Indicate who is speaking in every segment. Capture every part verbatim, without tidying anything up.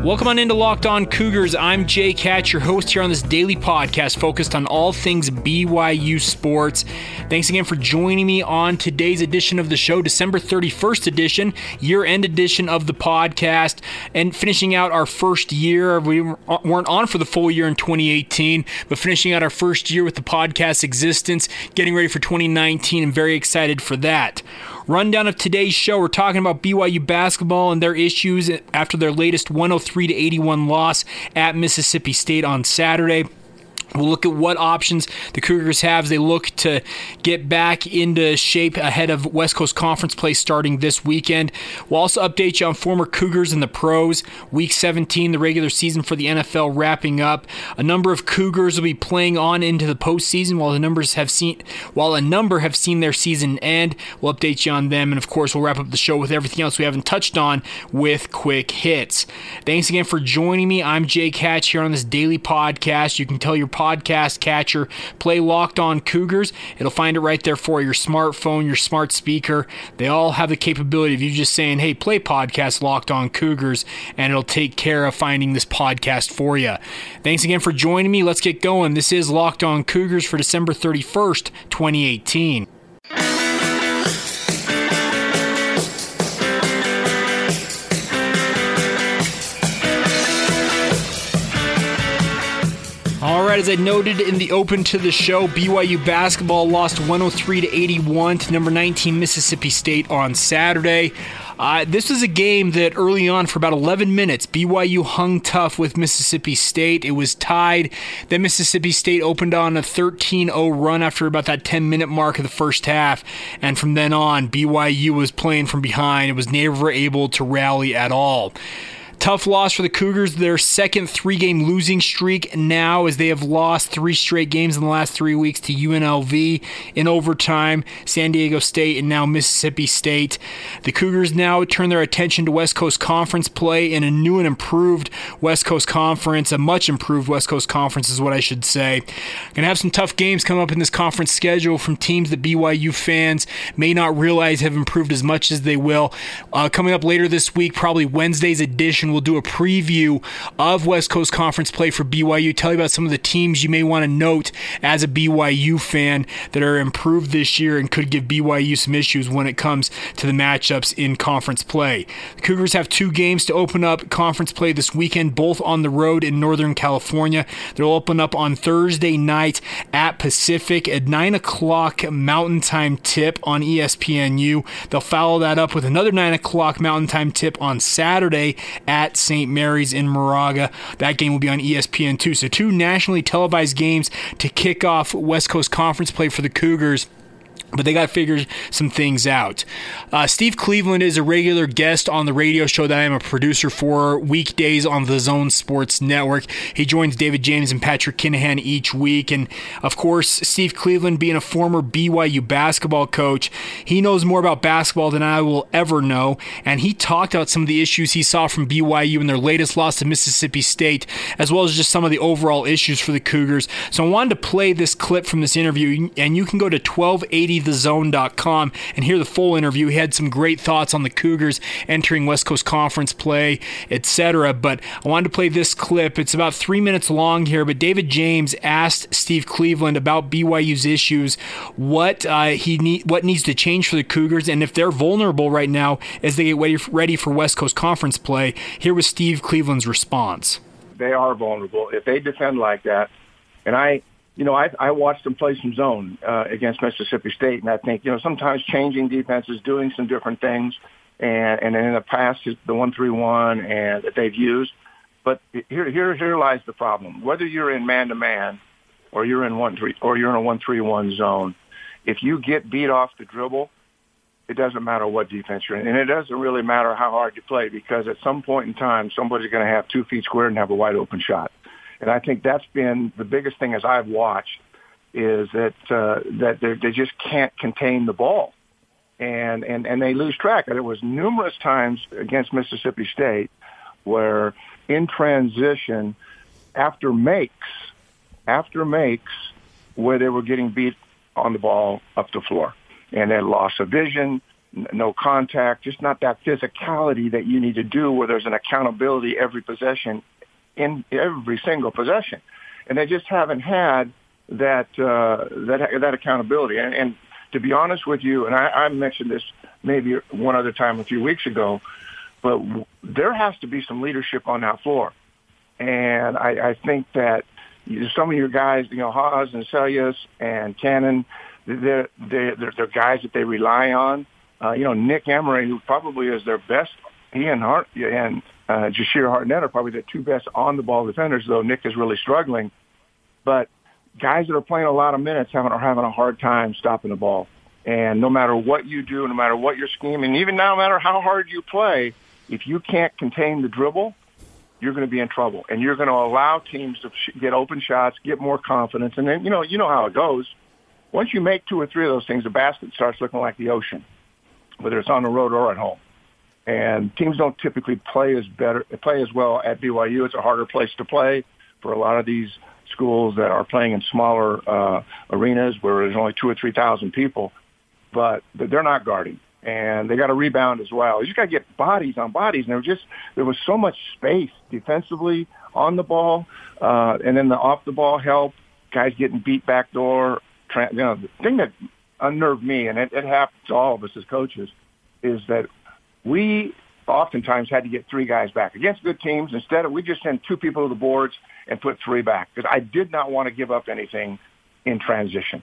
Speaker 1: Welcome on into Locked On Cougars. I'm Jake Hatch, your host here on this daily podcast focused on all things B Y U sports. Thanks again for joining me on today's edition of the show, December thirty-first edition, year-end edition of the podcast, and finishing out our first year. We weren't on for the full year in twenty eighteen, but finishing out our first year with the podcast existence, getting ready for twenty nineteen, and very excited for that. Rundown of today's show, we're talking about B Y U basketball and their issues after their latest one oh three to eighty-one loss at Mississippi State on Saturday. We'll look at what options the Cougars have as they look to get back into shape ahead of West Coast Conference play starting this weekend. We'll also update you on former Cougars and the pros. Week seventeen, the regular season for the N F L wrapping up. A number of Cougars will be playing on into the postseason while the numbers have seen, while a number have seen their season end. We'll update you on them, and of course, we'll wrap up the show with everything else we haven't touched on with quick hits. Thanks again for joining me. I'm Jake Hatch here on this daily podcast. You can tell your podcast catcher, play Locked On Cougars. It'll find it right there for your smartphone, your smart speaker. They all have the capability of you just saying, hey, play podcast Locked On Cougars, and it'll take care of finding this podcast for you. Thanks again for joining me. Let's get going. This is Locked On Cougars for December thirty-first, twenty eighteen. All right, as I noted in the open to the show, B Y U basketball lost one oh three to eighty-one to number nineteen Mississippi State on Saturday. Uh, this was a game that early on for about eleven minutes, B Y U hung tough with Mississippi State. It was tied. Then Mississippi State opened on a thirteen oh run after about that ten-minute mark of the first half. And from then on, B Y U was playing from behind. It was never able to rally at all. Tough loss for the Cougars, their second three-game losing streak now, as they have lost three straight games in the last three weeks to U N L V in overtime, San Diego State, and now Mississippi State. The Cougars now turn their attention to West Coast Conference play in a new and improved West Coast Conference, a much improved West Coast Conference is what I should say. Going to have some tough games come up in this conference schedule from teams that B Y U fans may not realize have improved as much as they will. Uh, coming up later this week, probably Wednesday's edition, we'll do a preview of West Coast Conference play for B Y U, tell you about some of the teams you may want to note as a B Y U fan that are improved this year and could give B Y U some issues when it comes to the matchups in conference play. The Cougars have two games to open up conference play this weekend, both on the road in Northern California. They'll open up on Thursday night at Pacific at nine o'clock Mountain Time tip on E S P N U. They'll follow that up with another nine o'clock Mountain Time tip on Saturday at at Saint Mary's in Moraga. That game will be on E S P N two. So two nationally televised games to kick off West Coast Conference play for the Cougars. But they got to figure some things out. Uh, Steve Cleveland is a regular guest on the radio show that I am a producer for weekdays on the Zone Sports Network. He joins David James and Patrick Kinahan each week. And, of course, Steve Cleveland being a former B Y U basketball coach, he knows more about basketball than I will ever know. And he talked about some of the issues he saw from B Y U in their latest loss to Mississippi State, as well as just some of the overall issues for the Cougars. So I wanted to play this clip from this interview, and you can go to twelve eighty the zone dot com and hear the full interview. He had some great thoughts on the Cougars entering West Coast Conference play, et cetera. But I wanted to play this clip. It's about three minutes long here, but David James asked Steve Cleveland about B Y U's issues, what uh, he need, what needs to change for the Cougars, and if they're vulnerable right now as they get ready for West Coast Conference play. Here was Steve Cleveland's response.
Speaker 2: They are vulnerable if they defend like that, and I. You know, I, I watched them play some zone uh, against Mississippi State, and I think, you know, sometimes changing defenses, doing some different things, and, and in the past, the one three one and that they've used. But here, here, here lies the problem. Whether you're in man-to-man or you're in one three or you're in a one three one zone, if you get beat off the dribble, it doesn't matter what defense you're in, and it doesn't really matter how hard you play, because at some point in time, somebody's going to have two feet squared and have a wide open shot. And I think that's been the biggest thing as I've watched, is that uh, that they just can't contain the ball, and, and and they lose track. There was numerous times against Mississippi State where in transition, after makes, after makes, where they were getting beat on the ball up the floor, and they loss of vision, no contact, just not that physicality that you need to do where there's an accountability every possession, in every single possession. And they just haven't had that uh, that that accountability. And, and to be honest with you, and I, I mentioned this maybe one other time a few weeks ago, but there has to be some leadership on that floor. And I, I think that some of your guys, you know, Haas and Celius and Cannon, they're, they're, they're guys that they rely on. Uh, you know, Nick Emery, who probably is their best, he and Hart and uh, Jashir Hartnett are probably the two best on-the-ball defenders, though Nick is really struggling. But guys that are playing a lot of minutes having, are having a hard time stopping the ball. And no matter what you do, no matter what your scheme, and even no matter how hard you play, if you can't contain the dribble, you're going to be in trouble. And you're going to allow teams to sh- get open shots, get more confidence. And then, you know, you know how it goes. Once you make two or three of those things, the basket starts looking like the ocean, whether it's on the road or at home. And teams don't typically play as better, play as well at B Y U. It's a harder place to play for a lot of these schools that are playing in smaller uh, arenas where there's only two or three thousand people. But they're not guarding, and they got to rebound as well. You just got to get bodies on bodies. And there was just there was so much space defensively on the ball, uh, and then the off the ball help, guys getting beat back door. Tra- you know, the thing that unnerved me, and it, it happens to all of us as coaches, is that we oftentimes had to get three guys back against good teams. Instead of we just send two people to the boards and put three back because I did not want to give up anything in transition.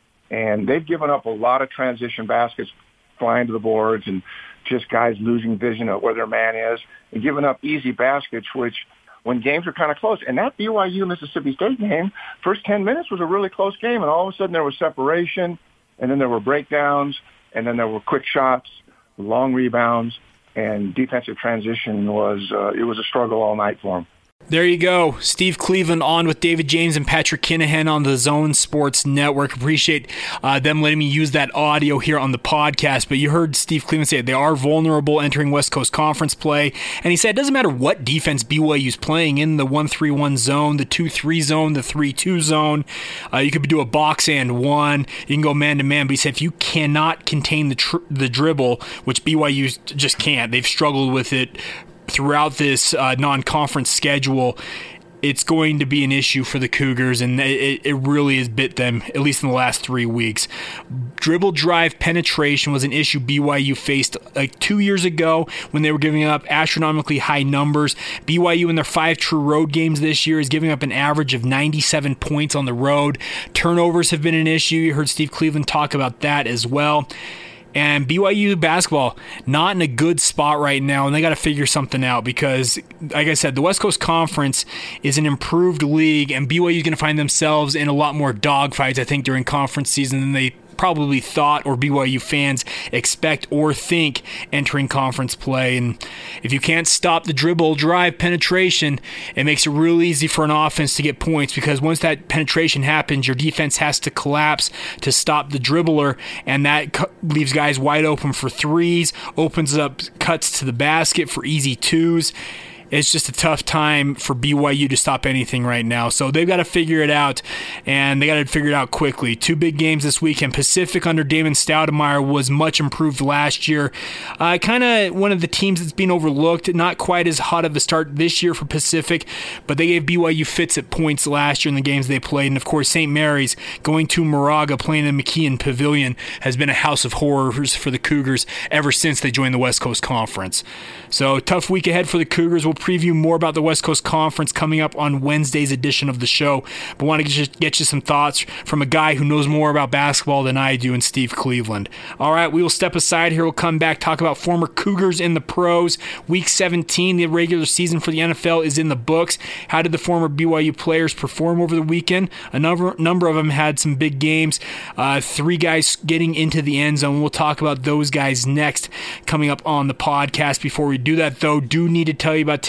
Speaker 2: And they've given up a lot of transition baskets flying to the boards and just guys losing vision of where their man is and giving up easy baskets, which when games are kind of close. And that B Y U-Mississippi State game, first ten minutes was a really close game, and all of a sudden there was separation, and then there were breakdowns, and then there were quick shots, long rebounds, and defensive transition was uh, it was a struggle all night for them.
Speaker 1: There you go. Steve Cleveland on with David James and Patrick Kinahan on the Zone Sports Network. Appreciate uh, them letting me use that audio here on the podcast. But you heard Steve Cleveland say they are vulnerable entering West Coast Conference play. And he said it doesn't matter what defense B Y U's playing in, the one three one zone, the two three zone, the three two zone. Uh, you could do a box and one. You can go man-to-man. But he said if you cannot contain the tr- the dribble, which B Y U just can't, they've struggled with it throughout this uh, non-conference schedule, it's going to be an issue for the Cougars, and it, it really has bit them, at least in the last three weeks. Dribble drive penetration was an issue B Y U faced like two years ago when they were giving up astronomically high numbers. B Y U in their five true road games this year is giving up an average of ninety-seven points on the road. Turnovers have been an issue. You heard Steve Cleveland talk about that as well. And B Y U basketball, not in a good spot right now, and they got to figure something out because, like I said, the West Coast Conference is an improved league, and B Y U is going to find themselves in a lot more dogfights, I think, during conference season than they probably thought or B Y U fans expect or think entering conference play. And if you can't stop the dribble drive penetration, it makes it real easy for an offense to get points because once that penetration happens, your defense has to collapse to stop the dribbler, and that leaves guys wide open for threes, opens up cuts to the basket for easy twos. It's just a tough time for B Y U to stop anything right now. So they've got to figure it out, and they got to figure it out quickly. Two big games this weekend. Pacific under Damon Stoudemire was much improved last year. Uh, kind of one of the teams that's been overlooked. Not quite as hot of a start this year for Pacific, but they gave B Y U fits at points last year in the games they played. And, of course, Saint Mary's going to Moraga, playing in McKeon Pavilion, has been a house of horrors for the Cougars ever since they joined the West Coast Conference. So tough week ahead for the Cougars. We'll preview more about the West Coast Conference coming up on Wednesday's edition of the show, but want to get you, get you some thoughts from a guy who knows more about basketball than I do in Steve Cleveland. All right, we will step aside here. We'll come back, talk about former Cougars in the pros. Week seventeen, the regular season for the N F L is in the books. How did the former B Y U players perform over the weekend? A number, number of them had some big games. Uh, three guys getting into the end zone. We'll talk about those guys next coming up on the podcast. Before we do that, though, do need to tell you about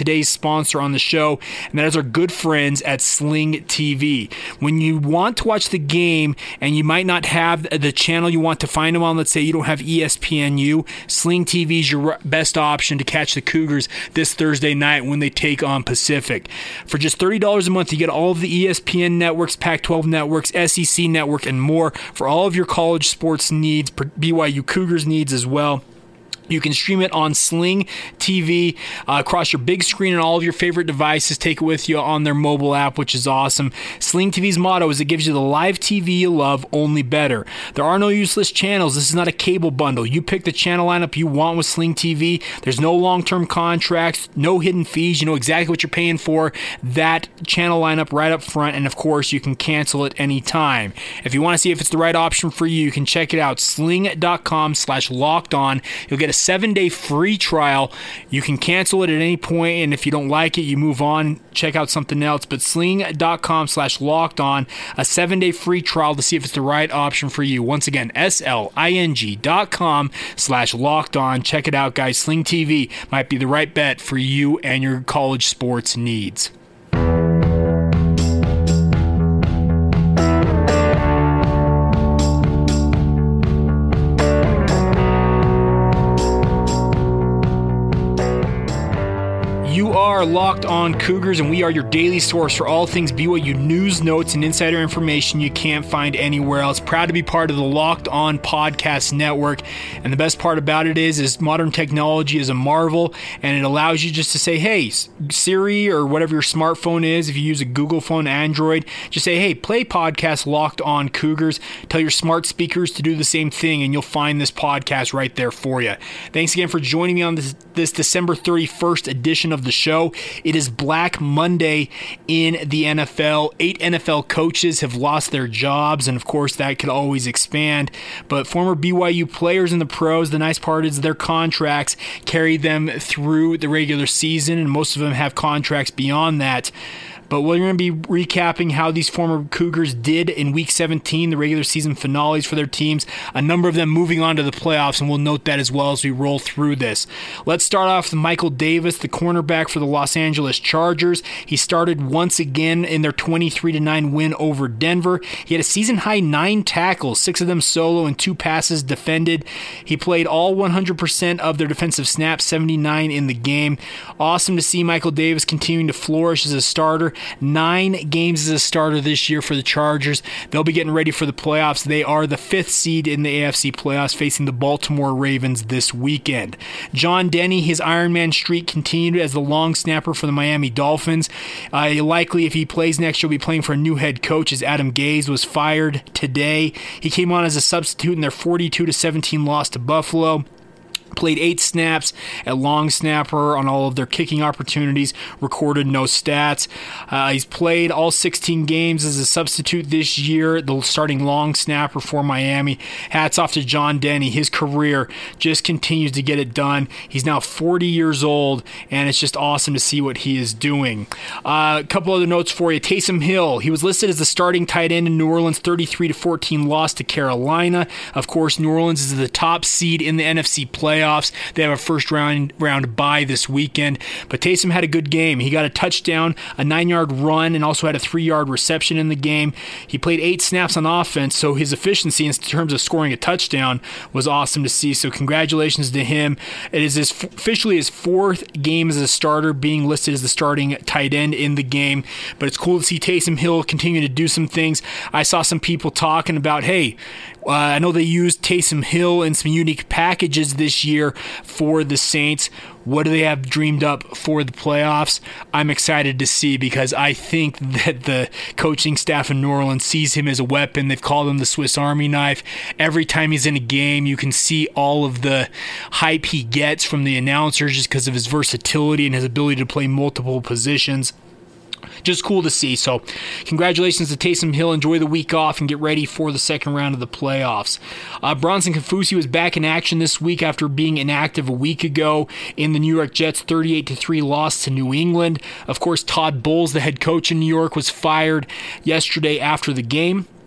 Speaker 1: today's sponsor on the show, and that is our good friends at Sling T V. When you want to watch the game and you might not have the channel you want to find them on, let's say you don't have E S P N U, Sling T V is your best option to catch the Cougars this Thursday night when they take on Pacific. For just thirty dollars a month, you get all of the E S P N networks, Pac twelve networks, S E C network, and more for all of your college sports needs, B Y U Cougars needs as well. You can stream it on Sling T V uh, across your big screen and all of your favorite devices. Take it with you on their mobile app, which is awesome. Sling T V's motto is it gives you the live T V you love, only better. There are no useless channels. This is not a cable bundle. You pick the channel lineup you want with Sling T V. There's no long-term contracts, no hidden fees. You know exactly what you're paying for. That channel lineup right up front, and of course, you can cancel it anytime. If you want to see if it's the right option for you, you can check it out. Sling.com slash locked on. You'll get a seven-day free trial. You can cancel it at any point, and if you don't like it, you move on, check out something else. But sling.com slash locked on, a seven-day free trial to see if it's the right option for you. Once again, S-L-I-N-G dot com slash locked on. Check it out, guys. Sling T V might be the right bet for you and your college sports needs. You are Locked On Cougars, and we are your daily source for all things B Y U news, notes, and insider information you can't find anywhere else. Proud to be part of the Locked On Podcast Network, and the best part about it is, is modern technology is a marvel, and it allows you just to say, hey, Siri or whatever your smartphone is, if you use a Google phone, Android, just say, hey, play podcast Locked On Cougars. Tell your smart speakers to do the same thing, and you'll find this podcast right there for you. Thanks again for joining me on this, this December thirty-first edition of the show. It is Black Monday in the N F L. Eight N F L coaches have lost their jobs, and of course that could always expand. But former B Y U players in the pros, the nice part is their contracts carry them through the regular season, and most of them have contracts beyond that. But we're going to be recapping how these former Cougars did in Week seventeen, the regular season finales for their teams, a number of them moving on to the playoffs, and we'll note that as well as we roll through this. Let's start off with Michael Davis, the cornerback for the Los Angeles Chargers. He started once again in their twenty-three to nine win over Denver. He had a season-high nine tackles, six of them solo and two passes defended. He played all one hundred percent of their defensive snaps, seventy-nine in the game. Awesome to see Michael Davis continuing to flourish as a starter. Nine games as a starter this year for the Chargers. They'll be getting ready for the playoffs. They are the fifth seed in the A F C playoffs, facing the Baltimore Ravens this weekend. John Denny, his Ironman streak continued as the long snapper for the Miami Dolphins. Uh, likely, if he plays next, he'll be playing for a new head coach, as Adam Gase was fired today. He came on as a substitute in their forty-two to seventeen loss to Buffalo. Played eight snaps at long snapper on all of their kicking opportunities, recorded no stats. Uh, he's played all sixteen games as a substitute this year, the starting long snapper for Miami. Hats off to John Denny. His career just continues to get it done. He's now forty years old, and it's just awesome to see what he is doing. Uh, a couple other notes for you. Taysom Hill, he was listed as the starting tight end in New Orleans, thirty-three to fourteen loss to Carolina. Of course, New Orleans is the top seed in the N F C playoffs. They have a first round round bye this weekend, but Taysom had a good game. He got a touchdown, a nine-yard run, and also had a three-yard reception in the game. He played eight snaps on offense, so his efficiency in terms of scoring a touchdown was awesome to see. So congratulations to him. It is his, officially his fourth game as a starter, being listed as the starting tight end in the game. But it's cool to see Taysom Hill continue to do some things. I saw some people talking about, hey, Uh, I know they used Taysom Hill in some unique packages this year for the Saints. What do they have dreamed up for the playoffs? I'm excited to see, because I think that the coaching staff in New Orleans sees him as a weapon. They've called him the Swiss Army knife. Every time he's in a game, you can see all of the hype he gets from the announcers just because of his versatility and his ability to play multiple positions. Just cool to see. So congratulations to Taysom Hill. Enjoy the week off and get ready for the second round of the playoffs. Uh, Bronson Kafusi was back in action this week after being inactive a week ago in the New York Jets' thirty-eight to three loss to New England. Of course, Todd Bowles, the head coach in New York, was fired yesterday after the game.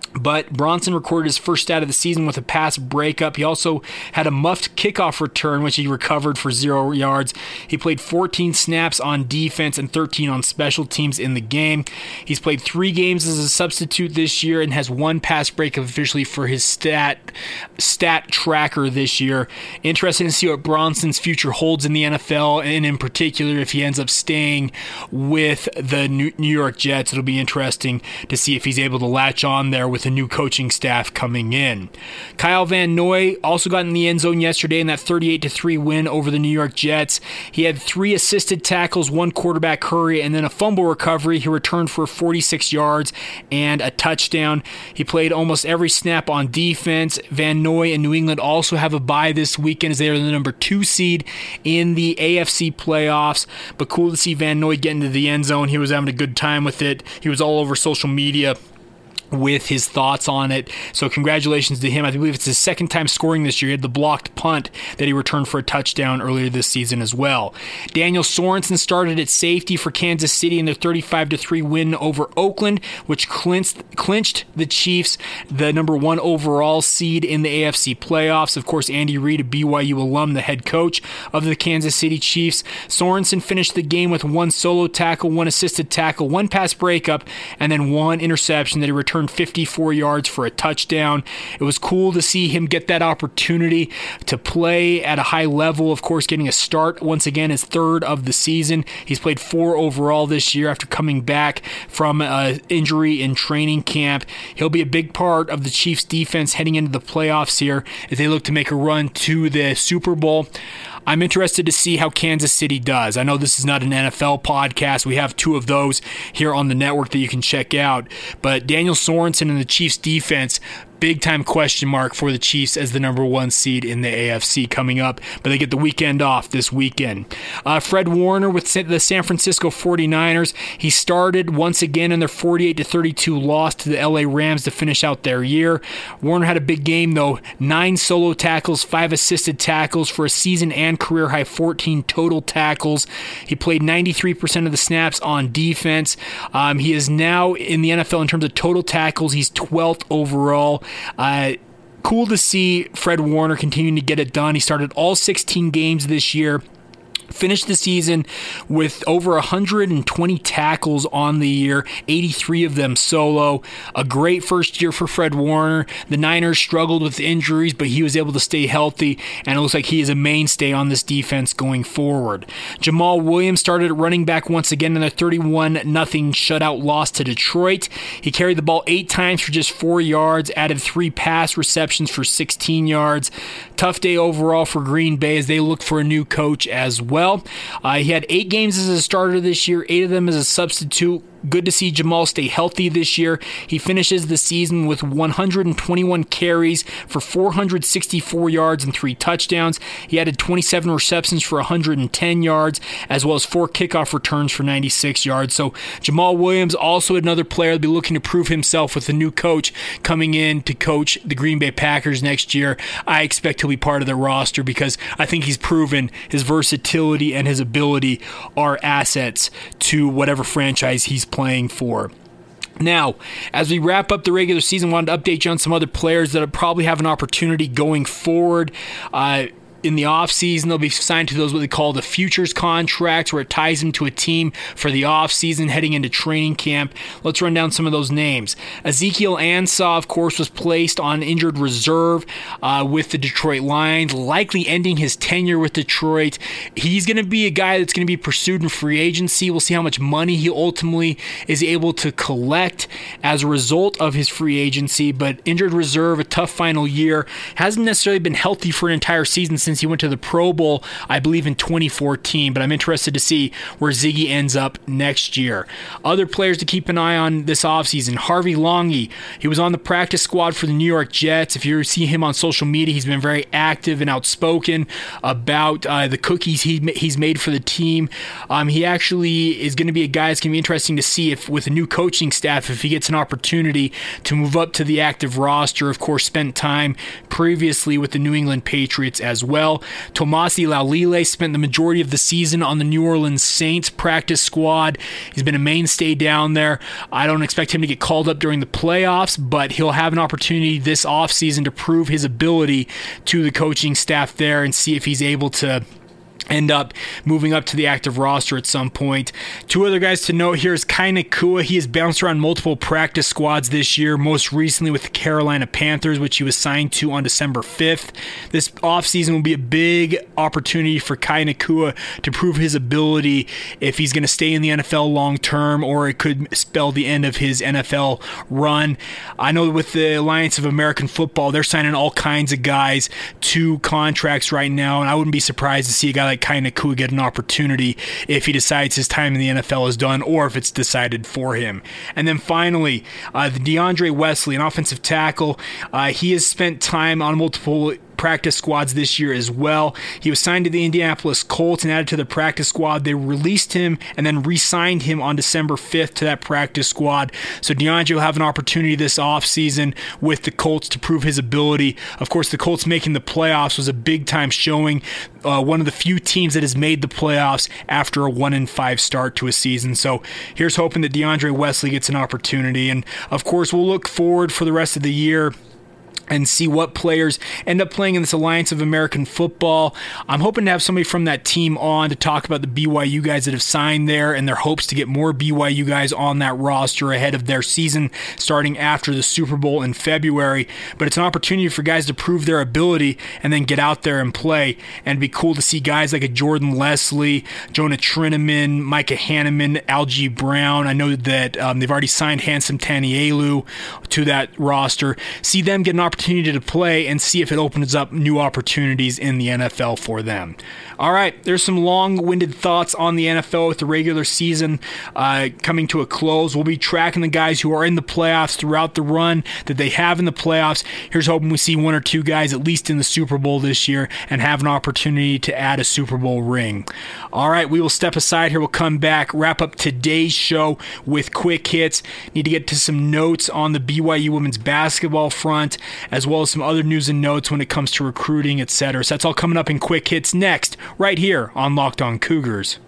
Speaker 1: But Bronson recorded his first stat of the season with a pass breakup. He also had a muffed kickoff return, which he recovered for zero yards. He played fourteen snaps on defense and thirteen on special teams in the game. He's played three games as a substitute this year and has one pass breakup officially for his stat stat tracker this year. Interesting to see what Bronson's future holds in the N F L, and in particular if he ends up staying with the New York Jets. It'll be interesting to see if he's able to latch on there with a new coaching staff coming in. Kyle Van Noy also got in the end zone yesterday in that thirty-eight to three win over the New York Jets. He had three assisted tackles, one quarterback hurry, and then a fumble recovery. He returned for forty-six yards and a touchdown. He played almost every snap on defense. Van Noy and New England also have a bye this weekend as they are the number two seed in the A F C playoffs. But cool to see Van Noy get into the end zone. He was having a good time with it. He was all over social media with his thoughts on it. So congratulations to him. I believe it's his second time scoring this year. He had the blocked punt that he returned for a touchdown earlier this season as well. Daniel Sorensen started at safety for Kansas City in their thirty-five to three win over Oakland, which clinched, clinched the Chiefs the number one overall seed in the A F C playoffs. Of course, Andy Reid, a B Y U alum, the head coach of the Kansas City Chiefs. Sorensen finished the game with one solo tackle, one assisted tackle, one pass breakup, and then one interception that he returned fifty-four yards for a touchdown. It was cool to see him get that opportunity to play at a high level, of course, getting a start once again, his third of the season. He's played four overall this year after coming back from an injury in training camp. He'll be a big part of the Chiefs' defense heading into the playoffs here as they look to make a run to the Super Bowl. I'm interested to see how Kansas City does. I know this is not an N F L podcast. We have two of those here on the network that you can check out. But Daniel Sorensen and the Chiefs defense, big-time question mark for the Chiefs as the number one seed in the A F C coming up, but they get the weekend off this weekend. Uh, Fred Warner with the San Francisco forty-niners. He started once again in their forty-eight to thirty-two loss to the L A Rams to finish out their year. Warner had a big game, though. Nine solo tackles, five assisted tackles for a season and career-high fourteen total tackles. He played ninety-three percent of the snaps on defense. Um, he is now in the N F L in terms of total tackles. He's twelfth overall. Uh, cool to see Fred Warner continuing to get it done. He started all sixteen games this year. Finished the season with over one hundred twenty tackles on the year, eighty-three of them solo. A great first year for Fred Warner. The Niners struggled with injuries, but he was able to stay healthy, and it looks like he is a mainstay on this defense going forward. Jamal Williams started at running back once again in a thirty-one nothing shutout loss to Detroit. He carried the ball eight times for just four yards, added three pass receptions for sixteen yards. Tough day overall for Green Bay as they look for a new coach as well. Well, uh, he had eight games as a starter this year, eight of them as a substitute. Good to see Jamal stay healthy this year. He finishes the season with one hundred twenty-one carries for four hundred sixty-four yards and three touchdowns. He added twenty-seven receptions for one hundred ten yards, as well as four kickoff returns for ninety-six yards. So Jamal Williams, also another player to be looking to prove himself with a new coach coming in to coach the Green Bay Packers next year. I expect he'll be part of the roster because I think he's proven his versatility and his ability are assets to whatever franchise he's playing for. Now, as we wrap up the regular season, I wanted to update you on some other players that probably have an opportunity going forward. Uh, in the offseason, they'll be signed to those what they call the futures contracts, where it ties them to a team for the offseason heading into training camp. Let's run down some of those names. Ezekiel Ansah, of course, was placed on injured reserve uh, with the Detroit Lions, likely ending his tenure with Detroit. He's going to be a guy that's going to be pursued in free agency. We'll see how much money he ultimately is able to collect as a result of his free agency, but injured reserve, a tough final year. Hasn't necessarily been healthy for an entire season since he went to the Pro Bowl, I believe, in twenty fourteen, but I'm interested to see where Ziggy ends up next year. Other players to keep an eye on this offseason. Harvey Longy, he was on the practice squad for the New York Jets. If you see him on social media, he's been very active and outspoken about uh, the cookies he, he's made for the team. Um, he actually is going to be a guy that's going to be interesting to see if, with a new coaching staff, if he gets an opportunity to move up to the active roster. Of course, spent time previously with the New England Patriots as well. well. Tomasi Laulile spent the majority of the season on the New Orleans Saints practice squad. He's been a mainstay down there. I don't expect him to get called up during the playoffs, but he'll have an opportunity this offseason to prove his ability to the coaching staff there and see if he's able to end up moving up to the active roster at some point. Two other guys to note here is Kai Nacua. He has bounced around multiple practice squads this year, most recently with the Carolina Panthers, which he was signed to on December fifth. This offseason will be a big opportunity for Kai Nacua to prove his ability if he's going to stay in the N F L long term, or it could spell the end of his N F L run. I know with the Alliance of American Football, they're signing all kinds of guys to contracts right now, and I wouldn't be surprised to see a guy like Kai Nacua get an opportunity if he decides his time in the N F L is done, or if it's decided for him. And then finally, uh, the DeAndre Wesley, an offensive tackle. Uh, he has spent time on multiple practice squads this year as well. He was signed to the Indianapolis Colts and added to the practice squad. They released him and then re-signed him on December fifth to that practice squad. So DeAndre will have an opportunity this offseason with the Colts to prove his ability. Of course, the Colts making the playoffs was a big-time showing. Uh, one of the few teams that has made the playoffs after a one and five start to a season. So here's hoping that DeAndre Wesley gets an opportunity. And of course, we'll look forward for the rest of the year and see what players end up playing in this Alliance of American Football. I'm hoping to have somebody from that team on to talk about the B Y U guys that have signed there and their hopes to get more B Y U guys on that roster ahead of their season starting after the Super Bowl in February. But it's an opportunity for guys to prove their ability and then get out there and play. And it'd be cool to see guys like a Jordan Leslie, Jonah Trineman, Micah Hanneman, Algie Brown. I know that um, they've already signed Handsome Tanielu to that roster. See them get an opportunity opportunity to play and see if it opens up new opportunities in the N F L for them. All right, there's some long-winded thoughts on the N F L with the regular season uh, coming to a close. We'll be tracking the guys who are in the playoffs throughout the run that they have in the playoffs. Here's hoping we see one or two guys at least in the Super Bowl this year and have an opportunity to add a Super Bowl ring. All right, we will step aside here. We'll come back, wrap up today's show with quick hits. Need to get to some notes on the B Y U women's basketball front, as well as some other news and notes when it comes to recruiting, et cetera. So that's all coming up in quick hits next, right here on Locked On Cougars.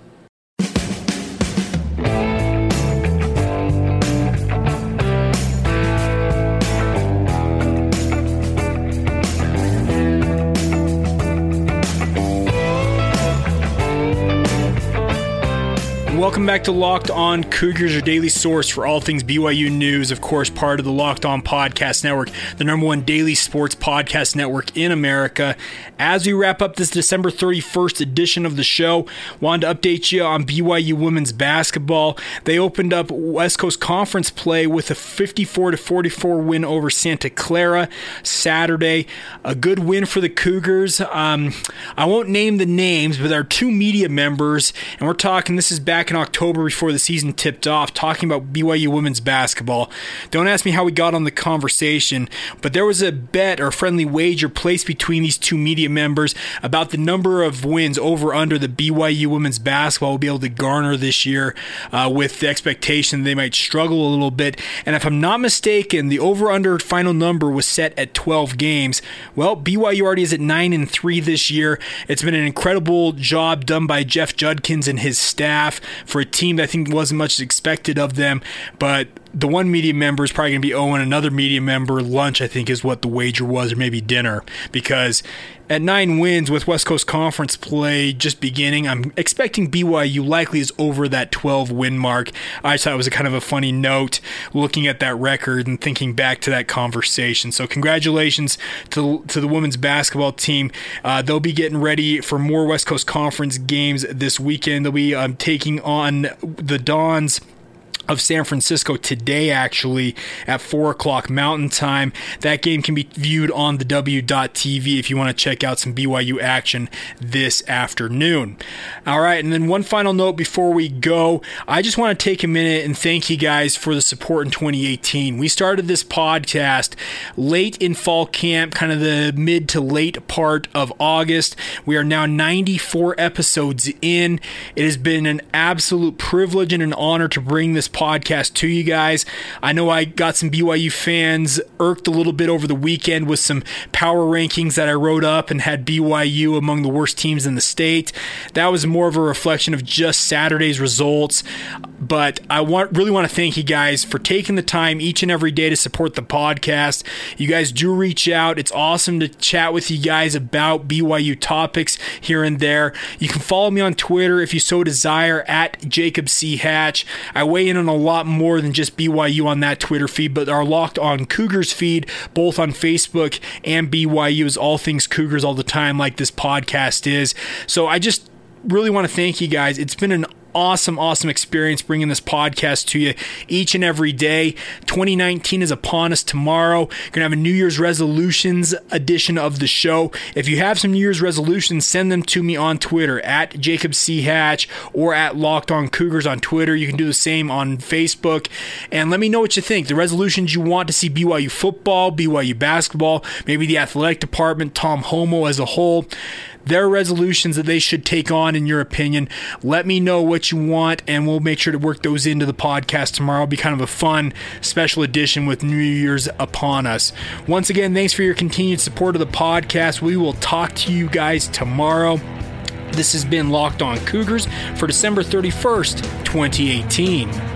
Speaker 1: Welcome back to Locked On Cougars, your daily source for all things B Y U news. Of course, part of the Locked On Podcast Network, the number one daily sports podcast network in America. As we wrap up this December thirty-first edition of the show, wanted to update you on B Y U women's basketball. They opened up West Coast Conference play with a fifty-four to forty-four win over Santa Clara Saturday. A good win for the Cougars. Um, I won't name the names, but there are two media members, and we're talking, this is back in October before the season tipped off, talking about B Y U women's basketball. Don't ask me how we got on the conversation, but there was a bet or a friendly wager placed between these two media members about the number of wins over under the B Y U women's basketball will be able to garner this year, uh, with the expectation they might struggle a little bit. And if I'm not mistaken, the over under final number was set at twelve games. Well, B Y U already is at nine and three this year. It's been an incredible job done by Jeff Judkins and his staff for a team that I think wasn't much expected of them, but the one media member is probably going to be owing another media member lunch, I think is what the wager was, or maybe dinner, because at nine wins with West Coast Conference play just beginning, I'm expecting B Y U likely is over that twelve win mark. I just thought it was a kind of a funny note looking at that record and thinking back to that conversation. So congratulations to, to the women's basketball team. Uh, they'll be getting ready for more West Coast Conference games this weekend. They'll be um, taking on the Dons of San Francisco today, actually, at four o'clock Mountain Time. That game can be viewed on the W dot T V if you want to check out some B Y U action this afternoon. All right, and then one final note before we go. I just want to take a minute and thank you guys for the support in twenty eighteen. We started this podcast late in fall camp, kind of the mid to late part of August. We are now ninety-four episodes in. It has been an absolute privilege and an honor to bring this podcast podcast to you guys. I know I got some B Y U fans irked a little bit over the weekend with some power rankings that I wrote up and had B Y U among the worst teams in the state. That was more of a reflection of just Saturday's results. But I want really want to thank you guys for taking the time each and every day to support the podcast. You guys do reach out. It's awesome to chat with you guys about B Y U topics here and there. You can follow me on Twitter if you so desire at Jacob C. Hatch. I weigh in on a lot more than just B Y U on that Twitter feed, but our Locked On Cougars feed, both on Facebook and B Y U, is all things Cougars all the time, like this podcast is. So I just really want to thank you guys. It's been an awesome, awesome experience bringing this podcast to you each and every day. twenty nineteen is upon us tomorrow. We're going to have a New Year's resolutions edition of the show. If you have some New Year's resolutions, send them to me on Twitter at Jacob C. Hatch or at Locked On Cougars on Twitter. You can do the same on Facebook. And let me know what you think. The resolutions you want to see B Y U football, B Y U basketball, maybe the athletic department, Tom Homo as a whole. Their resolutions that they should take on, in your opinion. Let me know what you want, and we'll make sure to work those into the podcast tomorrow. It'll be kind of a fun special edition with New Year's upon us. Once again, thanks for your continued support of the podcast. We will talk to you guys tomorrow. This has been Locked On Cougars for December thirty-first, twenty eighteen.